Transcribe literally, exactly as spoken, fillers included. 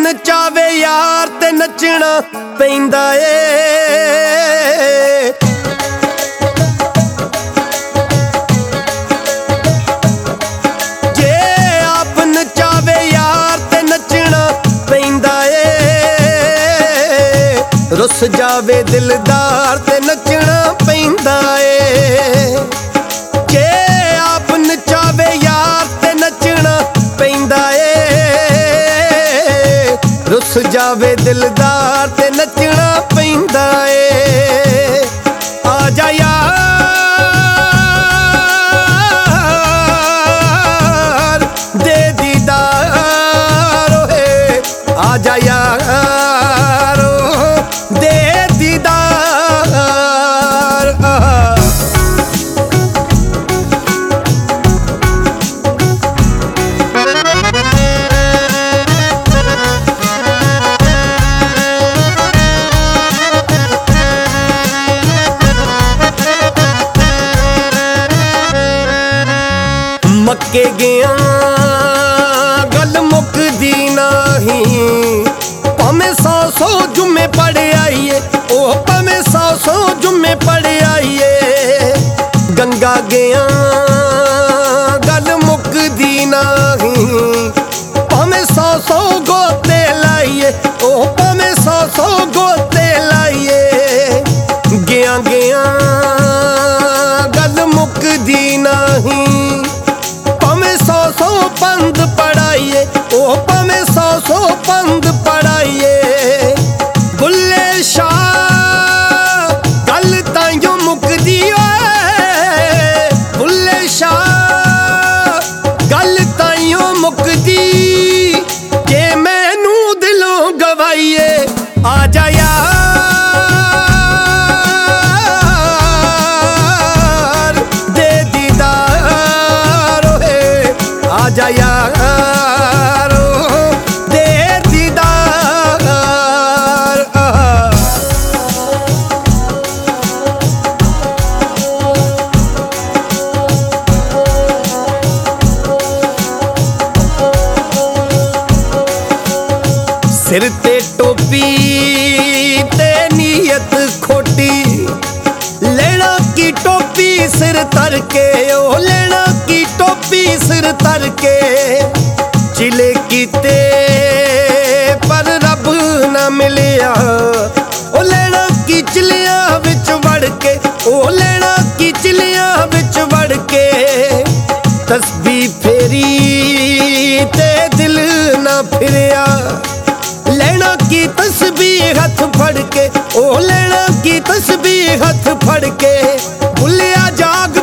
ਨਚਾਵੇ ਯਾਰ ਤੇ ਨੱਚਣਾ ਪੈਂਦਾ ਏ। ਜੇ ਆਪ ਨਚਾਵੇ ਯਾਰ ਤੇ ਨੱਚਣਾ ਪੈਂਦਾ ਏ। ਰੁੱਸ ਜਾਵੇ ਦਿਲਦਾਰ ਤੇ ਨੱਚਣਾ ਪੈਂਦਾ ਏ। ਜੇ ਆਪ ਨਚਾਵੇ ਯਾਰ ਤੇ ਨੱਚਣਾ ਪੈਂਦਾ ਏ। ਰੁੱਸ ਜਾਵੇ ਦਿਲਦਾਰ ਤੇ ਨੱਚਣਾ ਪੈਂਦਾ ਏ। ਆ ਜਾ ਯਾਰ ਦੇ ਦੀਦਾਰ ਓਏ, ਆ ਜਾ ਯਾਰ ਦੇ ਦੀਦਾਰ। ਮੱਕੇ ਗਿਆ ਗੱਲ ਮੁੱਕਦੀ ਨਹੀਂ, ਭਾਵੇਂ ਸੌ ਸੌ ਜੁਮੇ ਪੜ ਆਈਏ, ਉਹ ਭਾਵੇਂ ਸੌ ਸੌ ਜੁਮੇ ਪੜ ਆਈਏ। ਗੰਗਾ ਗਿਆ ਗੱਲ ਮੁੱਕਦੀ ਨਹੀਂ, ਭਾਵੇਂ ਸੌ ਸੌ ਗੋਤੇ ਲਾਈਏ, ਉਹ ਭਾਵੇਂ ਸੌ ਸੌ ਗੋਤੇ ਲਾਈਏ। ਗਿਆ ਗਿਆ ਗੱਲ ਮੁੱਕਦੀ ਨਹੀਂ, ਭਾਵੇਂ ਸੌ ਸੌ ਪੰਧ ਪੜਾਈਏ, ਉਹ ਭਾਵੇਂ ਸੌ ਸੌ ਪੰਧ ਪੜਾਈਏ। ਬੁੱਲੇ ਸ਼ਾਹ ਗੱਲ ਤਾਈਓ ਮੁੱਕਦੀ ਓਏ, ਬੁੱਲੇ ਸ਼ਾਹ ਗੱਲ ਤਾਈਓ ਮੁੱਕਦੀ ਜੇ ਮੈਨੂੰ ਦਿਲੋਂ ਗਵਾਈਏ। ਆ ਜਾ ਯਾਰ ਦੇ ਦੀਦਾਰ ਓਏ, ਆ ਜਾ ਯਾਰ ਦੇ ਦੀਦਾਰ। ਸਿਰ ਤੇ ਟੋਪੀ ਤੇ ਨੀਅਤ ਖੋਟੀ, ਲੈਣਾ ਕੀ ਟੋਪੀ ਸਿਰ ਧਰ ਕੇ, ਉਹ ਲੈਣਾ ਕੀ ਟੋਪੀ ਸਿਰ ਧਰ ਕੇ। ਚਿਲੇ ਕੀਤੇ ਪਰ ਰੱਬ ਨਾ ਮਿਲਿਆ, ਉਹ ਲੈਣਾ ਕੀ ਚਿਲਿਆਂ ਵਿੱਚ ਵੜ ਕੇ, ਉਹ ਲੈਣਾ ਕੀ ਚਿਲਿਆਂ ਵਿੱਚ ਵੜ ਕੇ। ਤਸਬੀਹ ਫੇਰੀ ਤੇ ਦਿਲ ਨਾ ਫਿਰਿਆ, ਲੈਣਾ ਕੀ ਤਸਬੀਹ ਹੱਥ ਫੜ ਕੇ, ਉਹ ਲੈਣਾ ਕੀ ਤਸਬੀਹ ਹੱਥ ਫੜ ਕੇ। ਭੁੱਲਿਆ ਜਾਗ